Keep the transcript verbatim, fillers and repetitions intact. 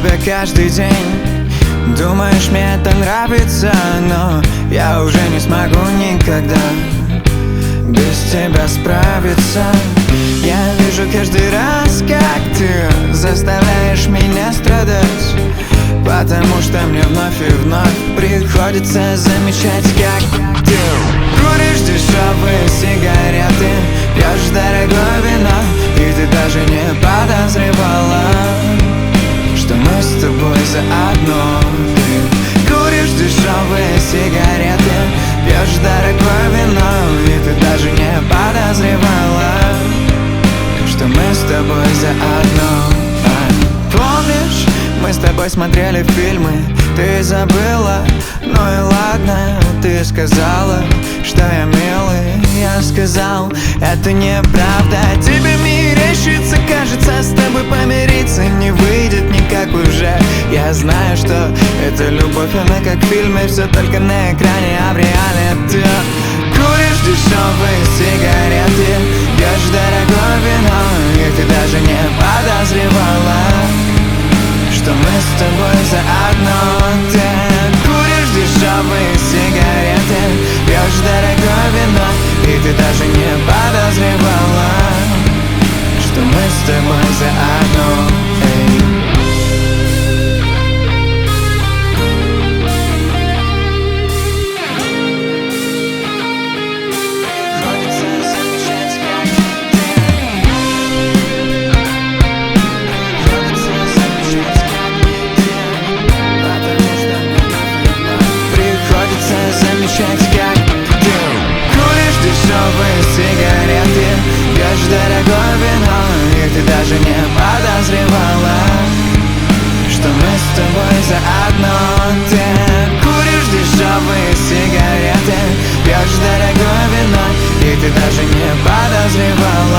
тебя каждый день. Думаешь, мне это нравится, но я уже не смогу никогда без тебя справиться. Я вижу каждый раз, как ты заставляешь меня страдать, потому что мне вновь и вновь приходится замечать, как ты куришь дешевые сигареты, пьешь дорогое вино, и ты даже не подозревала, что мы с тобой заодно. Ты куришь дешевые сигареты, пьешь дорогое вино, и ты даже не подозревала, что мы с тобой заодно. А, помнишь, мы с тобой смотрели фильмы, ты забыла, ну и ладно. Ты сказала, что я милый, я сказал, это неправда. Тебе мерещится, кажется, с тобой помириться не выйдет никак уже. Я знаю, что это любовь, она как в фильме, все только на экране, а в реале ты куришь дешевые сигареты, пьешь дорогое вино, и ты даже не подозревала, что мы с тобой заодно. Ты куришь дешевые сигареты, пьешь дорогое вино, и ты даже не подозревала, что мы с тобой заодно. Эй. Как ты куришь дешевые сигареты, пьешь дорогое вино, и ты даже не подозревала, что мы с тобой заодно. Ты куришь дешевые сигареты, пьешь дорогое вино, и ты даже не подозревала,